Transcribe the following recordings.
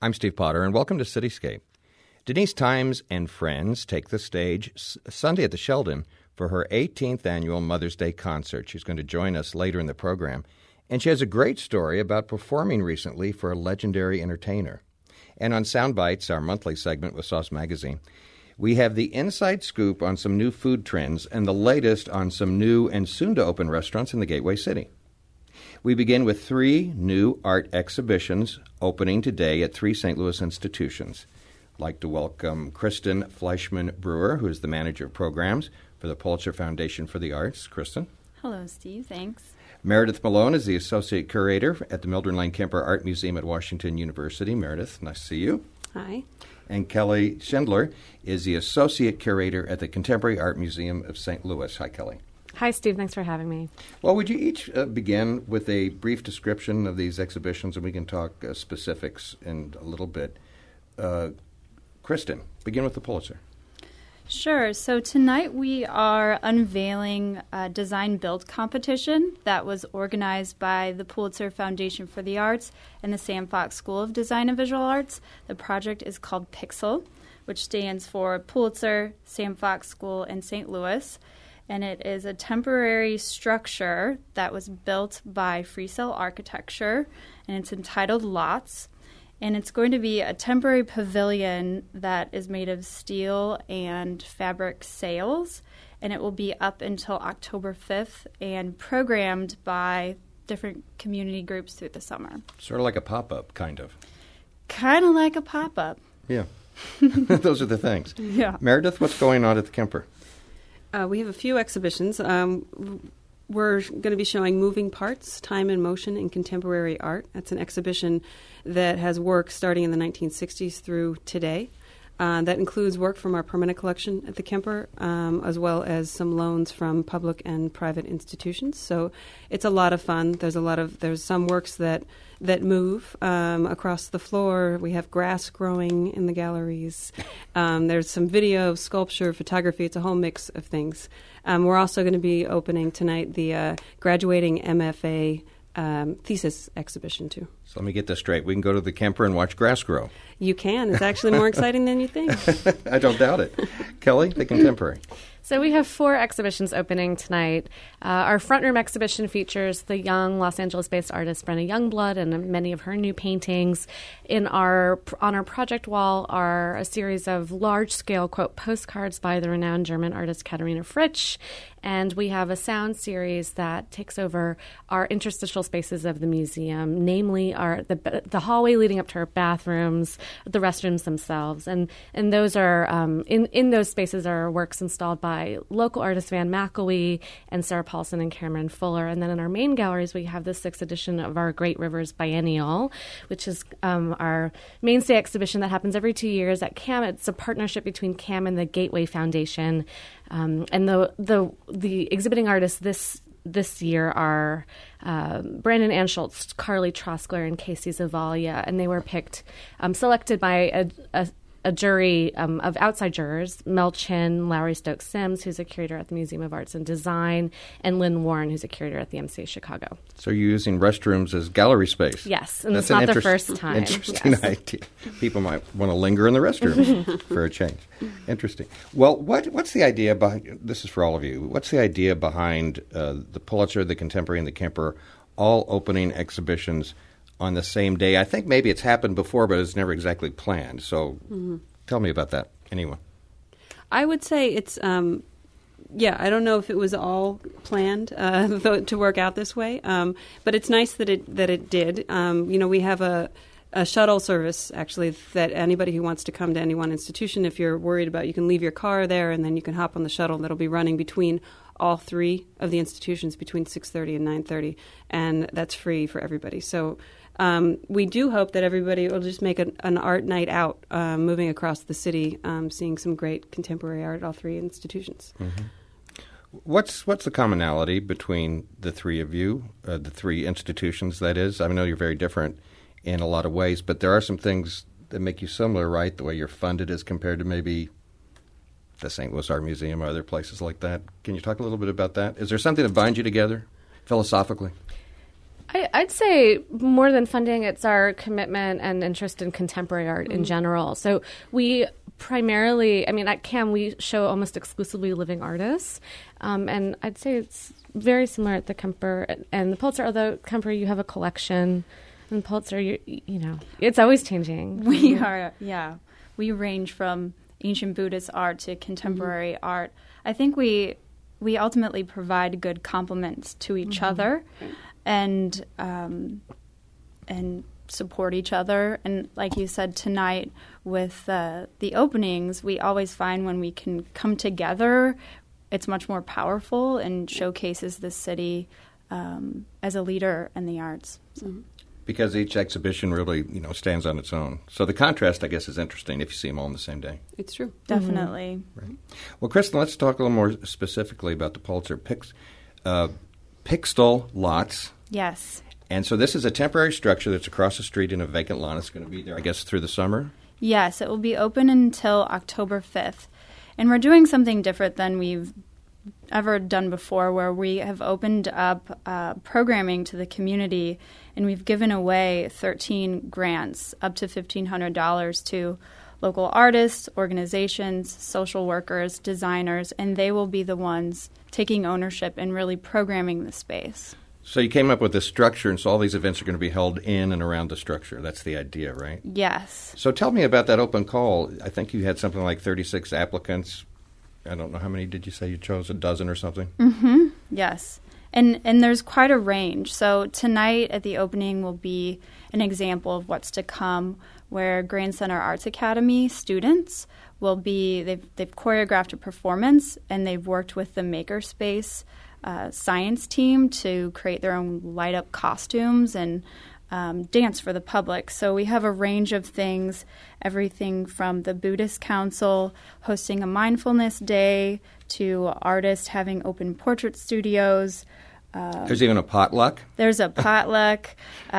I'm Steve Potter, and welcome to Cityscape. Denise Times and friends take the stage Sunday at the Sheldon for her 18th annual Mother's Day concert. She's going to join us later in the program, and she has a great story about performing recently for a legendary entertainer. And on Soundbites, our monthly segment with Sauce Magazine, we have the inside scoop on some new food trends and the latest on some new and soon-to-open restaurants in the Gateway City. We begin with 3 new art exhibitions opening today at 3 St. Louis institutions. I'd like to welcome Kristen Fleischman Brewer, who is the manager of programs for the Pulitzer Foundation for the Arts. Kristen. Hello, Steve. Thanks. Meredith Malone is the associate curator at the Mildred Lane Kemper Art Museum at Washington University. Meredith, nice to see you. Hi. And Kelly Schindler is the associate curator at the Contemporary Art Museum of St. Louis. Hi, Kelly. Hi, Steve. Thanks for having me. Well, would you each begin with a brief description of these exhibitions, and we can talk specifics in a little bit. Kristen, begin with the Pulitzer. Sure. So tonight we are unveiling a design build competition that was organized by the Pulitzer Foundation for the Arts and the Sam Fox School of Design and Visual Arts. The project is called Pixel, which stands for Pulitzer, Sam Fox School, and St. Louis. And it is a temporary structure that was built by Free Cell Architecture, and it's entitled Lots. And it's going to be a temporary pavilion that is made of steel and fabric sails, and it will be up until October 5th and programmed by different community groups through the summer. Sort of like a pop-up, kind of. Kind of like a pop-up. Yeah. Those are the things. Yeah. Meredith, what's going on at the Kemper? We have a few exhibitions. We're going to be showing Moving Parts, Time and Motion in Contemporary Art. That's an exhibition that has work starting in the 1960s through today. That includes work from our permanent collection at the Kemper, as well as some loans from public and private institutions. So it's a lot of fun. There's some works that move across the floor. We have grass growing in the galleries. There's some video, sculpture, photography. It's a whole mix of things. We're also going to be opening tonight the graduating MFA thesis exhibition, too. So let me get this straight. We can go to the Kemper and watch grass grow. You can. It's actually more exciting than you think. I don't doubt it. Kelly, the Contemporary. So we have 4 exhibitions opening tonight. Our front room exhibition features the young Los Angeles-based artist Brenna Youngblood and many of her new paintings. On our project wall are a series of large-scale, quote, postcards by the renowned German artist Katharina Fritsch. And we have a sound series that takes over our interstitial spaces of the museum, namely the hallway leading up to our bathrooms, the restrooms themselves. And those are in those spaces are works installed by local artists Van McElwee and Sarah Paulson and Cameron Fuller. And then in our main galleries, we have the 6th edition of our Great Rivers Biennial, which is our mainstay exhibition that happens every 2 years at CAM. It's a partnership between CAM and the Gateway Foundation. And the exhibiting artists this year are Brandon Anschultz, Carly Troskler, and Casey Zavalia, and they were selected by a jury of outside jurors, Mel Chin, Lowry Stokes Sims, who's a curator at the Museum of Arts and Design, and Lynn Warren, who's a curator at the MCA Chicago. So you're using restrooms as gallery space. Yes, and that's it's not the first time. Interesting idea. People might want to linger in the restroom for a change. Interesting. Well, what's the idea behind, this is for all of you, what's the idea behind the Pulitzer, the Contemporary, and the Kemper all opening exhibitions on the same day? I think maybe it's happened before, but it's never exactly planned. So tell me about that. Anyone? I would say it's, I don't know if it was all planned to work out this way, but it's nice that it did. We have a shuttle service, actually, that anybody who wants to come to any one institution, if you're worried about, you can leave your car there, and then you can hop on the shuttle that'll be running between all 3 of the institutions between 6:30 and 9:30, and that's free for everybody. So we do hope that everybody will just make an art night out, moving across the city, seeing some great contemporary art at all 3 institutions. Mm-hmm. What's the commonality between the 3 of you, the 3 institutions, that is? I know you're very different in a lot of ways, but there are some things that make you similar, right? The way you're funded as compared to maybe the St. Louis Art Museum or other places like that. Can you talk a little bit about that? Is there something that binds you together philosophically? I'd say more than funding, it's our commitment and interest in contemporary art in general. So we primarily, at CAM, we show almost exclusively living artists. And I'd say it's very similar at the Kemper and the Pulitzer, although Kemper, you have a collection. And Pulitzer, it's always changing. We are, we range from ancient Buddhist art to contemporary art. I think we ultimately provide good complements to each other and support each other. And like you said tonight with the openings, we always find when we can come together, it's much more powerful and showcases the city as a leader in the arts. So. Because each exhibition really, stands on its own. So the contrast, I guess, is interesting if you see them all on the same day. It's true. Definitely. Right. Well, Kristen, let's talk a little more specifically about the Pulitzer Pixtel Lots. Yes. And so this is a temporary structure that's across the street in a vacant lot. It's going to be there, I guess, through the summer? Yes, it will be open until October 5th. And we're doing something different than we've ever done before, where we have opened up programming to the community, and we've given away 13 grants up to $1,500 to local artists, organizations, social workers, designers, and they will be the ones taking ownership and really programming the space. So you came up with this structure, and so all these events are going to be held in and around the structure. That's the idea, right? Yes. So tell me about that open call. I think you had something like 36 applicants. I don't know, how many did you say you chose? A dozen or something? Mm-hmm. Yes. And there's quite a range. So tonight at the opening will be an example of what's to come, where Grand Center Arts Academy students will be, they've choreographed a performance, and they've worked with the Makerspace science team to create their own light-up costumes and dance for the public. So we have a range of things, everything from the Buddhist Council hosting a mindfulness day to artists having open portrait studios. There's even a potluck? There's a potluck.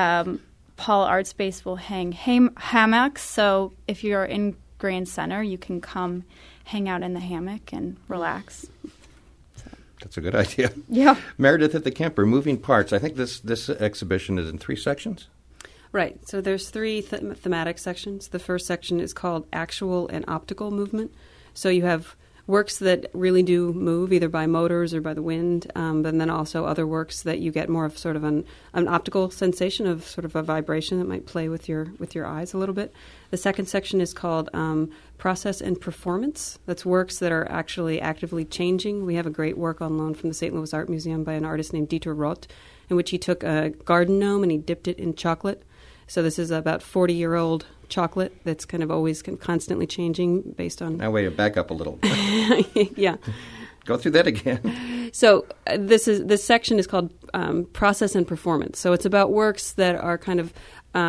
Paul Art Space will hang hammocks. So if you're in Grand Center, you can come hang out in the hammock and relax. That's a good idea. Yeah. Meredith at the Kemper, Moving Parts. I think this exhibition is in 3 sections? Right. So there's 3 thematic sections. The first section is called Actual and Optical Movement. So you have works that really do move, either by motors or by the wind, but then also other works that you get more of sort of an optical sensation of sort of a vibration that might play with your eyes a little bit. The second section is called Process and Performance. That's works that are actually actively changing. We have a great work on loan from the St. Louis Art Museum by an artist named Dieter Roth, in which he took a garden gnome and he dipped it in chocolate. So this is about 40-year-old chocolate that's kind of always constantly changing based on... Now, wait, back up a little. Yeah. Go through that again. So this section is called Process and Performance. So it's about works that are kind of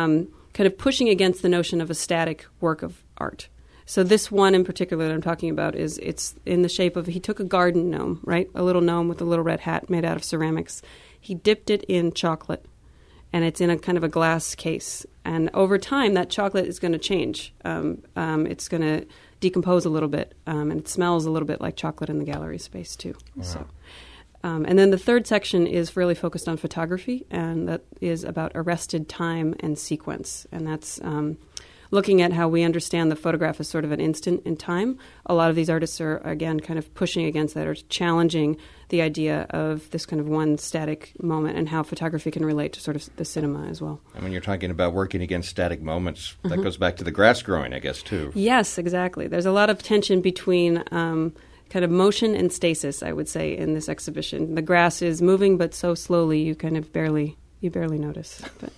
pushing against the notion of a static work of art. So this one in particular that I'm talking about it's in the shape of, he took a garden gnome, right? A little gnome with a little red hat made out of ceramics. He dipped it in chocolate, and it's in a kind of a glass case. And over time, that chocolate is going to change. It's going to decompose a little bit, and it smells a little bit like chocolate in the gallery space, too. Wow. So, and then the third section is really focused on photography, and that is about arrested time and sequence. And that's looking at how we understand the photograph as sort of an instant in time. A lot of these artists are, again, kind of pushing against that or challenging the idea of this kind of one static moment and how photography can relate to sort of the cinema as well. And when you're talking about working against static moments, that goes back to the grass growing, I guess, too. Yes, exactly. There's a lot of tension between kind of motion and stasis, I would say, in this exhibition. The grass is moving, but so slowly you kind of barely notice. But.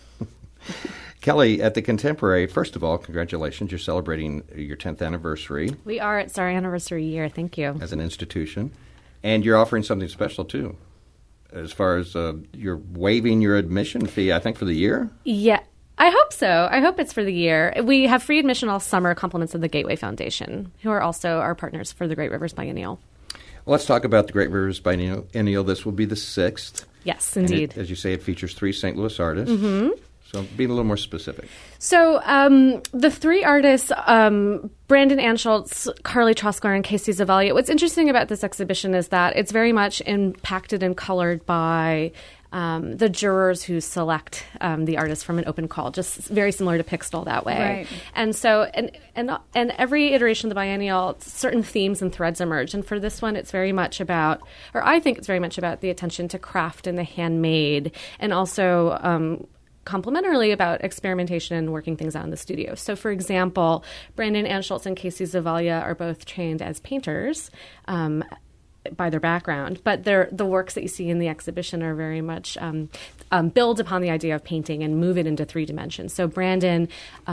Kelly, at the Contemporary, first of all, congratulations. You're celebrating your 10th anniversary. We are. It's our anniversary year. Thank you. As an institution. And you're offering something special, too, as far as you're waiving your admission fee, I think, for the year? Yeah. I hope so. I hope it's for the year. We have free admission all summer, compliments of the Gateway Foundation, who are also our partners for the Great Rivers Biennial. Well, let's talk about the Great Rivers Biennial. This will be the 6th. Yes, indeed. As you say, it features 3 St. Louis artists. Mm-hmm. So be a little more specific. So the 3 artists, Brandon Anschultz, Carly Troskler, and Casey Zavalia, what's interesting about this exhibition is that it's very much impacted and colored by the jurors who select the artist from an open call, just very similar to Pixel that way. Right. And so, and every iteration of the biennial, certain themes and threads emerge. And for this one, it's very much about, or I think it's very much about the attention to craft and the handmade, and also complementarily about experimentation and working things out in the studio. So, for example, Brandon Anschultz and Casey Zavalia are both trained as painters by their background, but the works that you see in the exhibition are very much build upon the idea of painting and move it into 3 dimensions. So Brandon,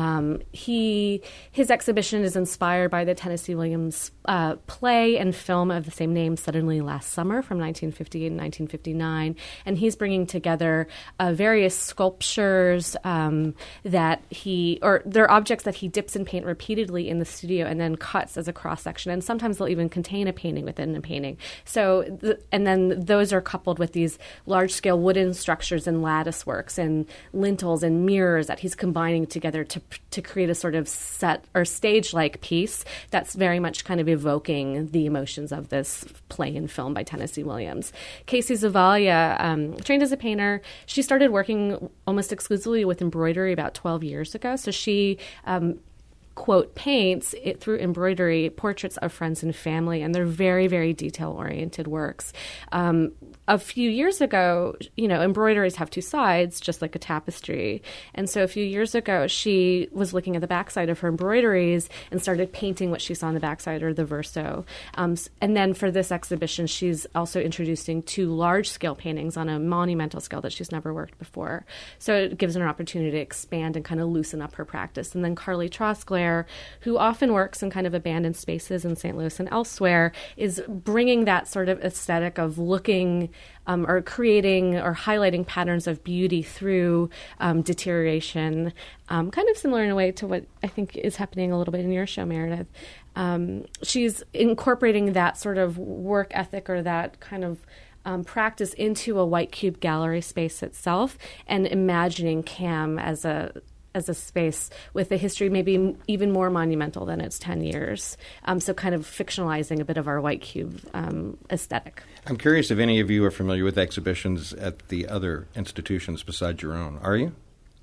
his exhibition is inspired by the Tennessee Williams play and film of the same name, Suddenly Last Summer, from 1958 and 1959, and he's bringing together various sculptures that they're objects that he dips in paint repeatedly in the studio and then cuts as a cross section, and sometimes they'll even contain a painting within a painting. So, and then those are coupled with these large-scale wooden structures and lattice works and lintels and mirrors that he's combining together to create a sort of set or stage-like piece that's very much kind of evoking the emotions of this play and film by Tennessee Williams. Casey Zavalia, trained as a painter, she started working almost exclusively with embroidery about 12 years ago. So she quote, paints it through embroidery portraits of friends and family, and they're very, very detail-oriented works. A few years ago, embroideries have 2 sides, just like a tapestry. And so a few years ago, she was looking at the backside of her embroideries and started painting what she saw on the backside, or the verso. And then for this exhibition, she's also introducing 2 large-scale paintings on a monumental scale that she's never worked before. So it gives her an opportunity to expand and kind of loosen up her practice. And then Carly Trosclair, who often works in kind of abandoned spaces in St. Louis and elsewhere, is bringing that sort of aesthetic of looking or creating or highlighting patterns of beauty through deterioration, kind of similar in a way to what I think is happening a little bit in your show, Meredith. She's incorporating that sort of work ethic or that kind of practice into a White Cube gallery space itself, and imagining CAM as a space with a history maybe even more monumental than its 10 years. So kind of fictionalizing a bit of our White Cube aesthetic. I'm curious if any of you are familiar with exhibitions at the other institutions besides your own. Are you?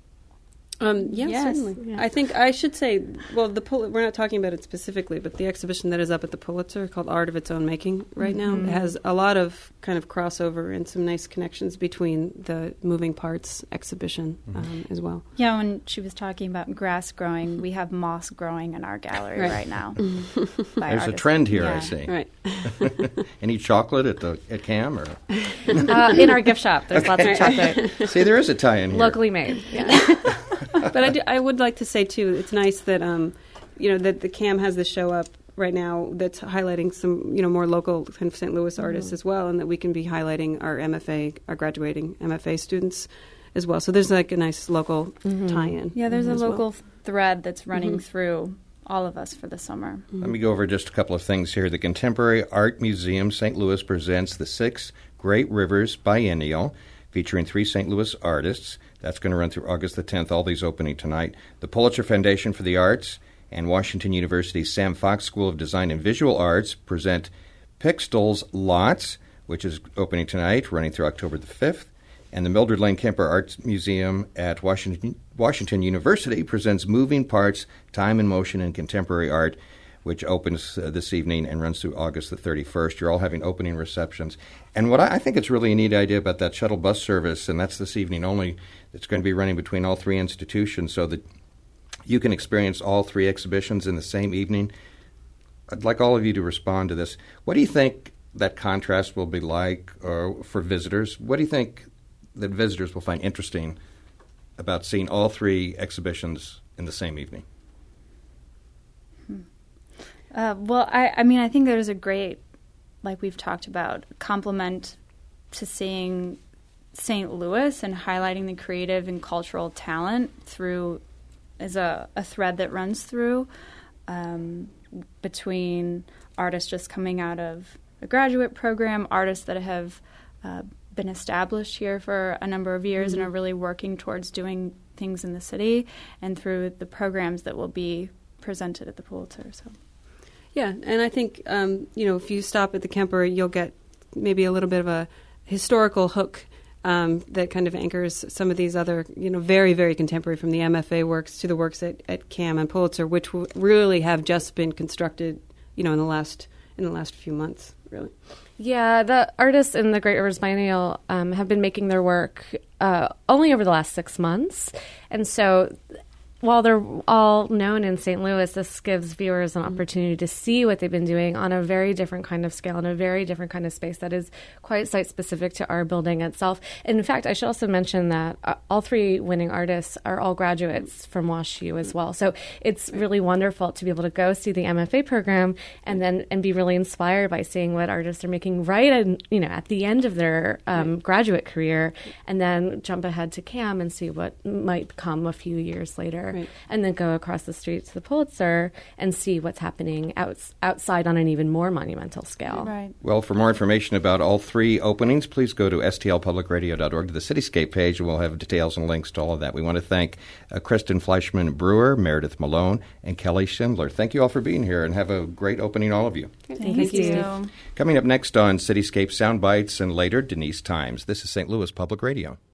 Yes, certainly. Yeah. I think I should say, well, we're not talking about it specifically, but the exhibition that is up at the Pulitzer called Art of Its Own Making right now has a lot of kind of crossover and some nice connections between the Moving Parts exhibition as well. Yeah, when she was talking about grass growing, we have moss growing in our gallery right now. There's a trend here, I see. Right. Any chocolate at CAM? Or? In our gift shop, there's lots of chocolate. See, there is a tie-in here. Locally made, yeah. But I would like to say, too, it's nice that, that the CAM has this show up right now that's highlighting some, more local kind of St. Louis artists as well, and that we can be highlighting our graduating MFA students as well. So there's like a nice local tie-in. Yeah, there's a local thread that's running through all of us for the summer. Let me go over just a couple of things here. The Contemporary Art Museum St. Louis presents the 6 Great Rivers Biennial, featuring 3 St. Louis artists. That's going to run through August the 10th, all these opening tonight. The Pulitzer Foundation for the Arts and Washington University's Sam Fox School of Design and Visual Arts present Pixel's Lots, which is opening tonight, running through October the 5th. And the Mildred Lane Kemper Arts Museum at Washington University presents Moving Parts, Time and Motion in Contemporary Art, which opens this evening and runs through August the 31st. You're all having opening receptions. And what I think it's really a neat idea about that shuttle bus service, and that's this evening only, it's going to be running between all 3 institutions so that you can experience all 3 exhibitions in the same evening. I'd like all of you to respond to this. What do you think that contrast will be like for visitors? What do you think that visitors will find interesting about seeing all 3 exhibitions in the same evening? Well, I think there's a great, like we've talked about, complement to seeing St. Louis and highlighting the creative and cultural talent through as a thread that runs through between artists just coming out of a graduate program, artists that have been established here for a number of years and are really working towards doing things in the city, and through the programs that will be presented at the Pulitzer. So. Yeah, and I think, if you stop at the Kemper, you'll get maybe a little bit of a historical hook that kind of anchors some of these other, very, very contemporary, from the MFA works to the works at CAM and Pulitzer, which really have just been constructed, in the last few months, really. Yeah, the artists in the Great Rivers Biennial have been making their work only over the last 6 months. And so while they're all known in St. Louis, this gives viewers an opportunity to see what they've been doing on a very different kind of scale, in a very different kind of space that is quite site-specific to our building itself. And in fact, I should also mention that all 3 winning artists are all graduates from WashU as well. So it's really wonderful to be able to go see the MFA program and be really inspired by seeing what artists are making right at the end of their graduate career, and then jump ahead to CAM and see what might come a few years later. Right. And then go across the street to the Pulitzer and see what's happening outside on an even more monumental scale. Right. Well, for more information about all 3 openings, please go to stlpublicradio.org to the Cityscape page, and we'll have details and links to all of that. We want to thank Kristen Fleischman-Brewer, Meredith Malone, and Kelly Schindler. Thank you all for being here, and have a great opening, all of you. Thank you. Coming up next on Cityscape Sound Bites, and later, Denise Times. This is St. Louis Public Radio.